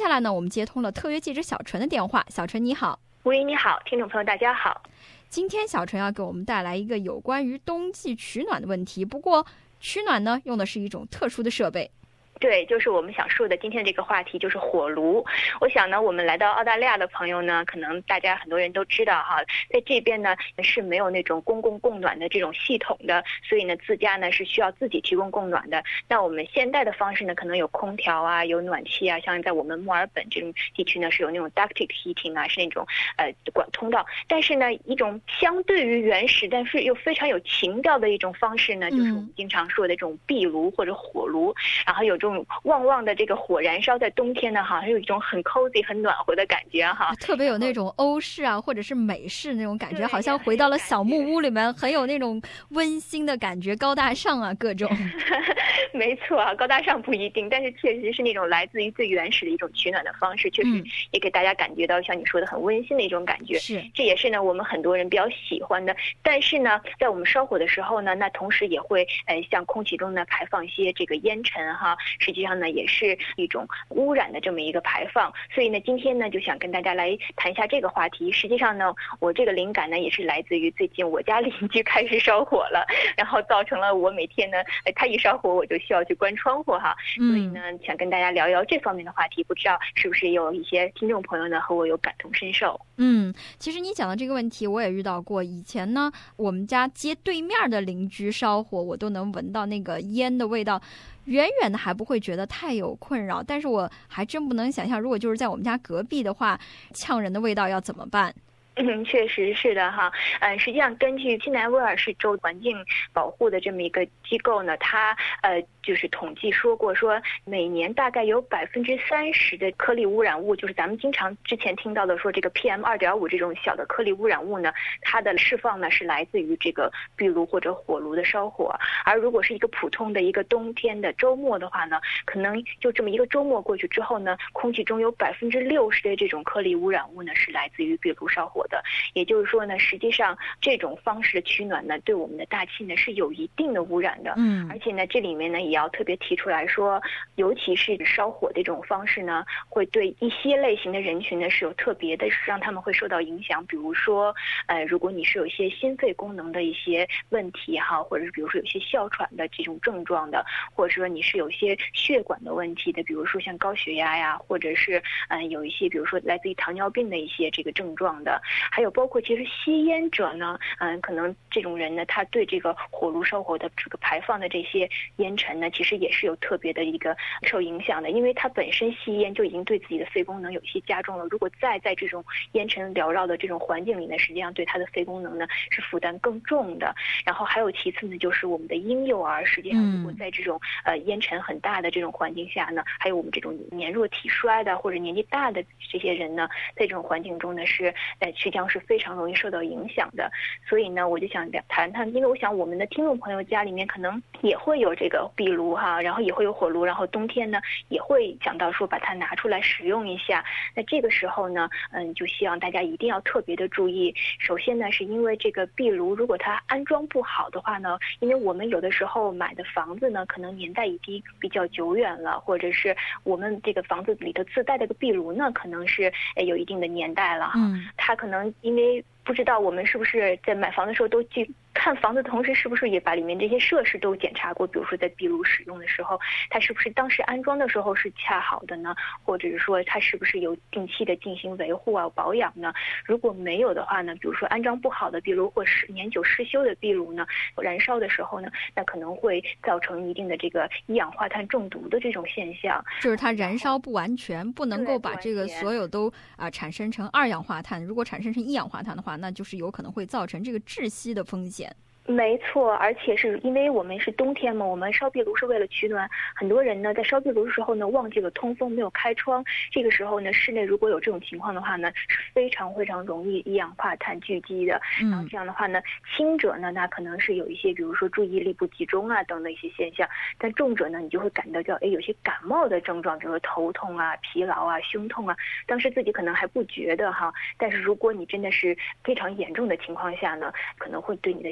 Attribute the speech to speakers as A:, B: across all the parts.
A: 下来呢，我们接通了特约记者小纯的电话。小纯你好。
B: 吴云你好，听众朋友大家好。
A: 今天小纯要给我们带来一个有关于冬季取暖的问题，不过取暖呢用的是一种特殊的设备。
B: 对，就是我们想说的今天的这个话题，就是火炉。我想呢，我们来到澳大利亚的朋友呢，可能大家很多人都知道哈，在这边呢是没有那种公共供暖的这种系统的，所以呢自家呢是需要自己提供供暖的。那我们现代的方式呢，可能有空调啊，有暖气啊，像在我们墨尔本这种地区呢，是有那种 ducted heating 啊，是那种管通道。但是呢，一种相对于原始，但是又非常有情调的一种方式呢，就是我们经常说的这种壁炉或者火炉，然后有这种旺旺的这个火燃烧，在冬天呢，好像有一种很 cozy 很暖和的感觉哈，
A: 特别有那种欧式啊，或者是美式那种感觉，好像回到了小木屋里面，很有那种温馨的感觉，高大上啊，各种。
B: 没错啊，高大上不一定，但是确实是那种来自于最原始的一种取暖的方式，确实也给大家感觉到像你说的很温馨的一种感觉。
A: 是，
B: 这也是呢我们很多人比较喜欢的。但是呢，在我们烧火的时候呢，那同时也会向空气中呢排放一些这个烟尘哈，实际上呢也是一种污染的这么一个排放。所以呢，今天呢就想跟大家来谈一下这个话题。实际上呢，我这个灵感呢也是来自于最近我家邻居开始烧火了，然后造成了我每天呢他一烧火我就需要去关窗户哈。所以呢想跟大家聊一聊这方面的话题，不知道是不是有一些听众朋友呢和我有感同身受。
A: 其实你讲的这个问题我也遇到过。以前呢，我们家街对面的邻居烧火，我都能闻到那个烟的味道，远远的还不会觉得太有困扰。但是我还真不能想象，如果就是在我们家隔壁的话，呛人的味道要怎么办？
B: 确实是的哈。实际上根据新南威尔士州环境保护的这么一个机构呢，它就是统计说过，说每年大概有30%的颗粒污染物，就是咱们经常之前听到的说这个 PM2.5 这种小的颗粒污染物呢，它的释放呢是来自于这个壁炉或者火炉的烧火。而如果是一个普通的一个冬天的周末的话呢，可能就这么一个周末过去之后呢，空气中有60%的这种颗粒污染物呢是来自于壁炉烧火的。也就是说呢，实际上这种方式的取暖呢，对我们的大气呢是有一定的污染的。而且呢，这里面呢也要特别提出来说，尤其是烧火的这种方式呢，会对一些类型的人群呢是有特别的，让他们会受到影响。比如说，如果你是有一些心肺功能的一些问题哈，或者是比如说有些哮喘的这种症状的，或者说你是有一些血管的问题的，比如说像高血压呀，或者是有一些比如说来自于糖尿病的一些这个症状的。还有包括其实吸烟者呢，可能这种人呢，他对这个火炉烧火的这个排放的这些烟尘呢，其实也是有特别的一个受影响的，因为他本身吸烟就已经对自己的肺功能有一些加重了，如果再在这种烟尘缭绕的这种环境里呢，实际上对他的肺功能呢是负担更重的。然后还有其次呢，就是我们的婴幼儿，实际上如果在这种烟尘很大的这种环境下呢，还有我们这种年弱体衰的或者年纪大的这些人呢，在这种环境中呢是实际上是非常容易受到影响的。所以呢，我就想谈谈，因为我想我们的听众朋友家里面可能也会有这个壁炉哈，然后也会有火炉，然后冬天呢也会想到说把它拿出来使用一下。那这个时候呢，就希望大家一定要特别的注意。首先呢，是因为这个壁炉如果它安装不好的话呢，因为我们有的时候买的房子呢，可能年代已经比较久远了，或者是我们这个房子里头自带的个壁炉呢，可能是有一定的年代了哈。它可能因为不知道我们是不是在买房的时候都去看房子的同时，是不是也把里面这些设施都检查过？比如说在壁炉使用的时候，它是不是当时安装的时候是恰好的呢？或者是说它是不是有定期的进行维护啊保养呢？如果没有的话呢，比如说安装不好的壁炉或是年久失修的壁炉呢，燃烧的时候呢，那可能会造成一定的这个一氧化碳中毒的这种现象。
A: 就是它燃烧不完全，不能够把这个所有都产生成二氧化碳。如果产生成一氧化碳的话，那就是有可能会造成这个窒息的风险。
B: 没错，而且是因为我们是冬天嘛，我们烧壁炉是为了取暖。很多人呢在烧壁炉的时候呢忘记了通风，没有开窗。这个时候呢，室内如果有这种情况的话呢，是非常非常容易一氧化碳聚集的。然后这样的话呢，轻者呢那可能是有一些比如说注意力不集中啊等等一些现象，但重者呢你就会感到有些感冒的症状，比如说头痛啊、疲劳啊、胸痛啊，当时自己可能还不觉得哈，但是如果你真的是非常严重的情况下呢，可能会对你的心脑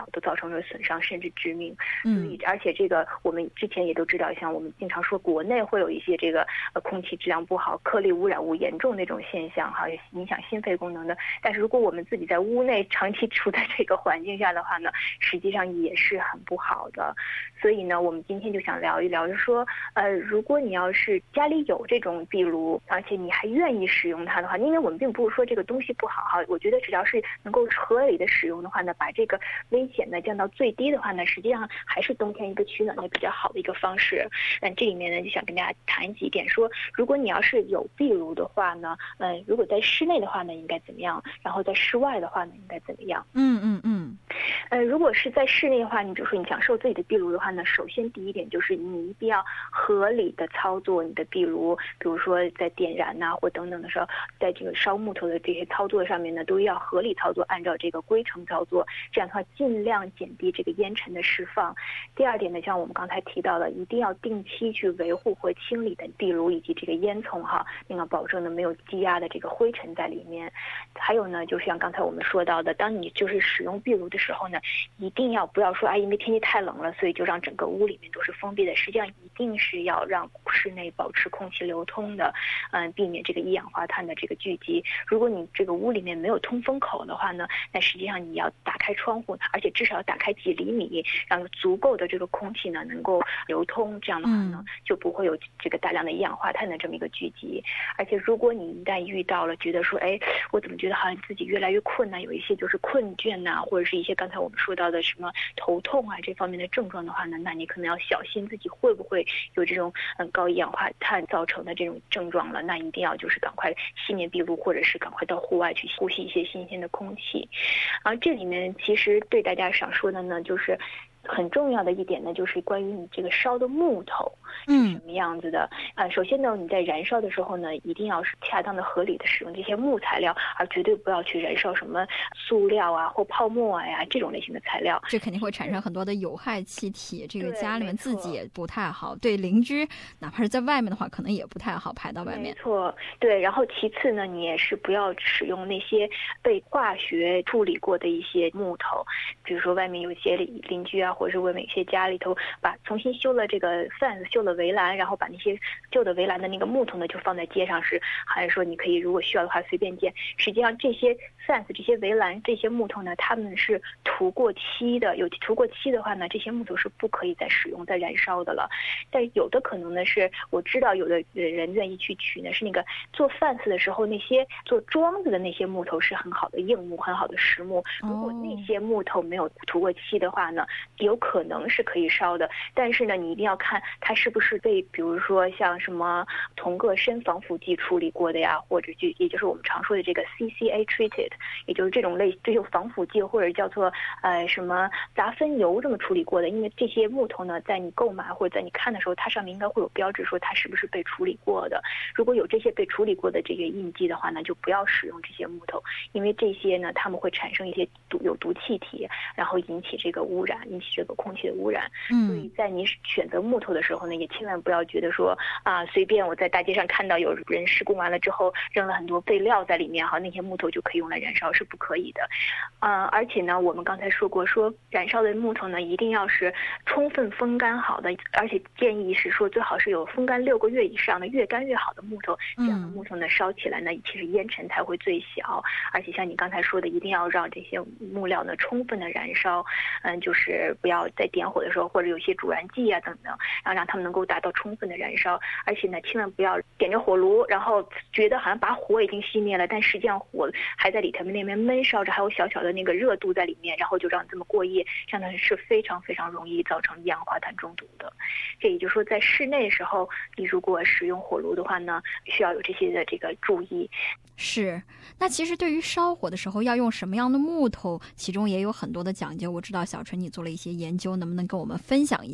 B: 都造成了损伤甚至致命。所以而且这个我们之前也都知道，像我们经常说国内会有一些这个空气质量不好、颗粒污染物严重那种现象哈，影响心肺功能的。但是如果我们自己在屋内长期处在这个环境下的话呢，实际上也是很不好的。所以呢，我们今天就想聊一聊，就是说如果你要是家里有这种壁炉，而且你还愿意使用它的话，因为我们并不是说这个东西不好哈，我觉得只要是能够合理的使用的话呢，把这个危险呢降到最低的话呢，实际上还是冬天一个取暖的比较好的一个方式。这里面呢就想跟大家谈几点，说如果你要是有壁炉的话呢，如果在室内的话呢应该怎么样，然后在室外的话呢应该怎么样。如果是在室内的话，你比如说你享受自己的壁炉的话呢，首先第一点就是你一定要合理的操作你的壁炉，比如说在点燃呐或等等的时候，在这个烧木头的这些操作上面呢，都要合理操作，按照这个规程操作，这样的话尽量减低这个烟尘的释放。第二点呢，像我们刚才提到的，一定要定期去维护和清理的壁炉以及这个烟囱哈，那个保证呢没有积压的这个灰尘在里面。还有呢，就像刚才我们说到的，当你就是使用壁炉的时候呢，一定要不要说因为天气太冷了，所以就让整个屋里面都是封闭的，实际上一定是要让室内保持空气流通的，避免这个一氧化碳的这个聚集。如果你这个屋里面没有通风口的话呢，那实际上你要打开窗户，而且至少要打开几厘米，让足够的这个空气呢能够流通，这样的话呢就不会有这个大量的一氧化碳的这么一个聚集。而且如果你一旦遇到了觉得说我怎么觉得好像自己越来越困难，有一些就是困倦呐，或者是一些刚才我们说到的什么头痛啊这方面的症状的话呢，那你可能要小心自己会不会有这种高一氧化碳造成的这种症状了。那一定要就是赶快熄灭壁炉，或者是赶快到户外去呼吸一些新鲜的空气。这里面其实对大家想说的呢，就是很重要的一点呢，就是关于你这个烧的木头是什么样子的。首先呢，你在燃烧的时候呢，一定要是恰当的、合理的使用这些木材料，而绝对不要去燃烧什么塑料啊或泡沫呀这种类型的材料。
A: 这肯定会产生很多的有害气体，这个家里面自己也不太好，对邻居哪怕是在外面的话，可能也不太好排到外面。
B: 没错，对。然后其次呢，你也是不要使用那些被化学处理过的一些木头，比如说外面有些邻居啊，或者是外面有些家里头重新修了这个fence，修了围栏，然后把那些旧的围栏的那个木头呢就放在街上，还是说你可以如果需要的话随便捡。实际上这些fence、这些围栏、这些木头呢，它们是涂过漆的，有涂过漆的话呢，这些木头是不可以再使用、再燃烧的了。但有的可能呢是我知道有的人愿意去取呢，是那个做fence的时候那些做桩子的那些木头是很好的硬木、很好的实木。如果那些木头没有涂过漆的话呢，有可能是可以烧的，但是呢，你一定要看它是不是被，比如说像什么同个砷防腐剂处理过的呀，或者也就是我们常说的这个 CCA treated， 也就是这种防腐剂或者叫做什么杂酚油这么处理过的。因为这些木头呢，在你购买或者在你看的时候，它上面应该会有标志说它是不是被处理过的。如果有这些被处理过的这个印记的话呢，就不要使用这些木头，因为这些呢，它们会产生一些有毒气体，然后引起这个污染，引起这个空气的污染。所以在你选择木头的时候呢，也千万不要觉得说随便我在大街上看到有人施工完了之后扔了很多废料在里面那些木头就可以用来燃烧，是不可以的。而且呢，我们刚才说过，说燃烧的木头呢一定要是充分风干好的，而且建议是说最好是有风干6个月以上的，越干越好的木头。这样的木头呢烧起来呢，其实烟尘才会最小。而且像你刚才说的，一定要让这些木料呢充分的燃烧，就是不要在点火的时候或者有些助燃剂啊等等，然后让它们能够达到充分的燃烧。而且呢，千万不要点着火炉，然后觉得好像把火已经熄灭了，但实际上火还在里头那边闷烧着，还有小小的那个热度在里面，然后就让这么过夜，这样呢是非常非常容易造成一氧化碳中毒的。这也就是说，在室内的时候，你如果使用火炉的话呢，需要有这些的这个注意。
A: 是，那其实对于烧火的时候要用什么样的木头，其中也有很多的讲究。我知道小纯你做了一些研究，能不能跟我们分享一下？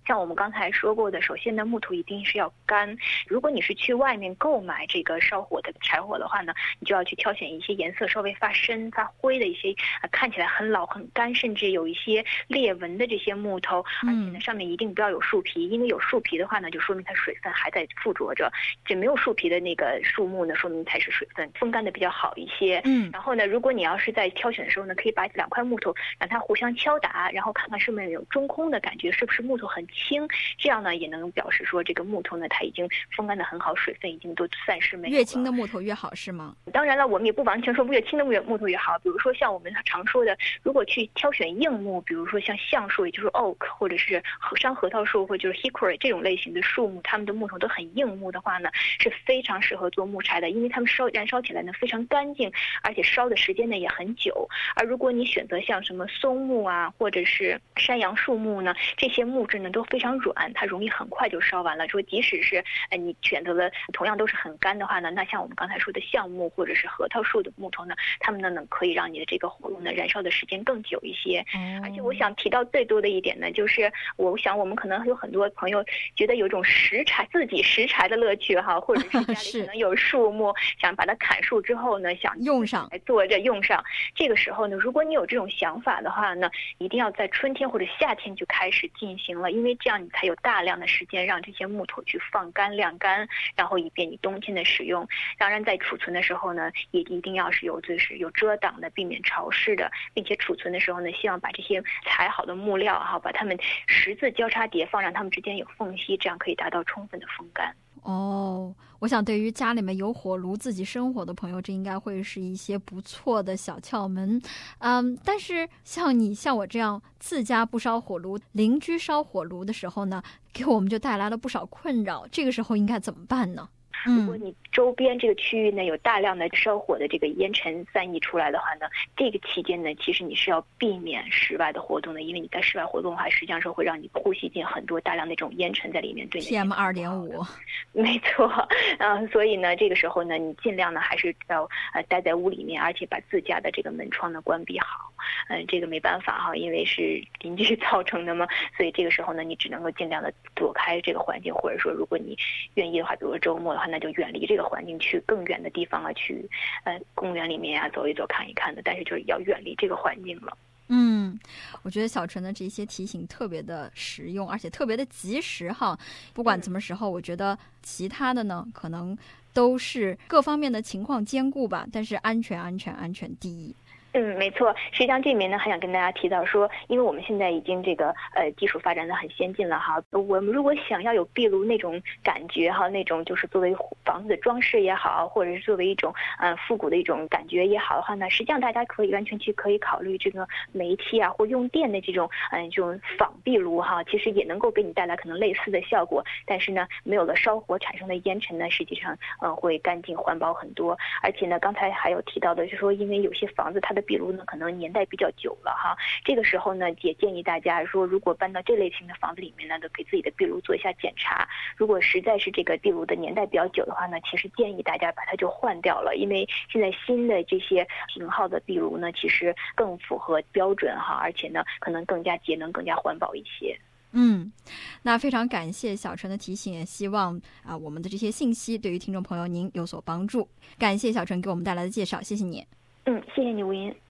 B: 像我们刚才说过的，首先呢，木头一定是要干。如果你是去外面购买这个烧火的柴火的话呢，你就要去挑选一些颜色稍微发深、发灰的一些，看起来很老、很干，甚至有一些裂纹的这些木头。而且呢，上面一定不要有树皮，因为有树皮的话呢，就说明它水分还在附着着。这没有树皮的那个树木呢，说明才是水分风干的比较好一些。然后呢，如果你要是在挑选的时候呢，可以把2块木头让它互相敲打，然后看看是不是有中空的感觉，是不是木头很轻，这样呢也能表示说这个木头呢它已经风干的很好，水分已经都散失没有了。
A: 越轻的木头越好是吗？
B: 当然了，我们也不完全说越轻的木头越好，比如说像我们常说的，如果去挑选硬木，比如说像橡树，也就是 oak， 或者是山核桃树，或者就是 hickory 这种类型的树木，它们的木头都很硬木的话呢，是非常适合做木柴的，因为它们燃烧起来呢非常干净，而且烧的时间呢也很久。而如果你选择像什么松木啊，或者是山杨树木呢，这些木质呢都非常软，它容易很快就烧完了。说即使是你选择了同样都是很干的话呢，那像我们刚才说的橡木或者是核桃树的木头呢，它们呢可以让你的这个火炉呢燃烧的时间更久一些。而且我想提到最多的一点呢，就是我想我们可能有很多朋友觉得有一种自己拾柴的乐趣哈，或者是家里可能有树木想把它砍树之后呢，想
A: 用上
B: 来做着用上。这个时候呢，如果你有这种想法的话呢，一定要在春天或者夏天就开始进行了，因为这样你才有大量的时间让这些木头去放干晾干，然后以便你冬天的使用。当然在储存的时候呢，也一定要是有遮挡的，避免潮湿的，并且储存的时候呢，希望把这些裁好的木料哈，把它们十字交叉叠放，让它们之间有缝隙，这样可以达到充分的风干。
A: 我想对于家里面有火炉自己生火的朋友，这应该会是一些不错的小窍门。但是像我这样自家不烧火炉，邻居烧火炉的时候呢，给我们就带来了不少困扰，这个时候应该怎么办呢？
B: 如果你周边这个区域呢有大量的烧火的这个烟尘散溢出来的话呢，这个期间呢，其实你是要避免室外的活动的，因为你在室外活动的话，实际上是会让你呼吸进很多大量那种烟尘在里面，对
A: PM2.5。
B: 没错，所以呢，这个时候呢，你尽量呢还是要待在屋里面，而且把自家的这个门窗呢关闭好。这个没办法哈，因为是邻居造成的嘛，所以这个时候呢，你只能够尽量的躲开这个环境，或者说如果你愿意的话，比如说周末的话，那就远离这个环境，去更远的地方啊，去公园里面啊走一走看一看的，但是就是要远离这个环境了。
A: 我觉得小陈的这些提醒特别的实用，而且特别的及时哈。不管什么时候，我觉得其他的呢，可能都是各方面的情况兼顾吧，但是安全第一。
B: 没错。实际上这里面呢，还想跟大家提到说，因为我们现在已经这个技术发展的很先进了哈，我们如果想要有壁炉那种感觉哈，那种就是作为房子的装饰也好，或者是作为一种复古的一种感觉也好的话呢，实际上大家可以完全可以考虑这个煤气啊或用电的这种仿壁炉哈，其实也能够给你带来可能类似的效果，但是呢，没有了烧火产生的烟尘呢，实际上会干净环保很多。而且呢，刚才还有提到的就是说，因为有些房子它的壁炉呢可能年代比较久了哈，这个时候呢也建议大家说，如果搬到这类型的房子里面呢，都给自己的壁炉做一下检查。如果实在是这个壁炉的年代比较久的话呢，其实建议大家把它就换掉了，因为现在新的这些型号的壁炉呢，其实更符合标准哈，而且呢可能更加节能、更加环保一些。
A: 那非常感谢小陈的提醒，也希望我们的这些信息对于听众朋友您有所帮助。感谢小陈给我们带来的介绍，谢谢你。
B: 谢谢你吴音。